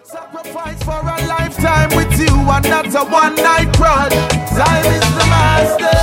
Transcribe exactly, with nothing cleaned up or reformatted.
Sacrifice for a lifetime with you and not a one night crush. Time is the master.